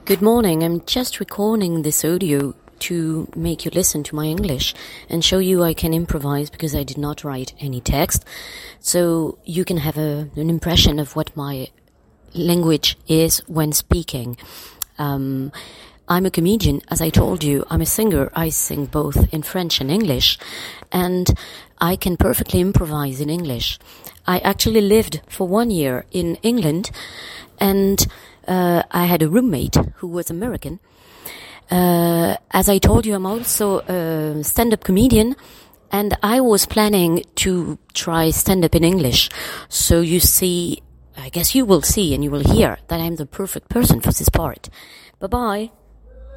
Good morning. I'm just recording this audio to make you listen to my English and show you I can improvise because I did not write any text. So you can have an impression of what my language is when speaking. I'm a comedian, as I told you. I'm a singer. I sing both in French and English, and I can perfectly improvise in English. I actually lived for 1 year in England, and I had a roommate who was American. As I told you, I'm also a stand-up comedian, and I was planning to try stand-up in English. So you see, I guess you will see and you will hear that I'm the perfect person for this part. Bye-bye.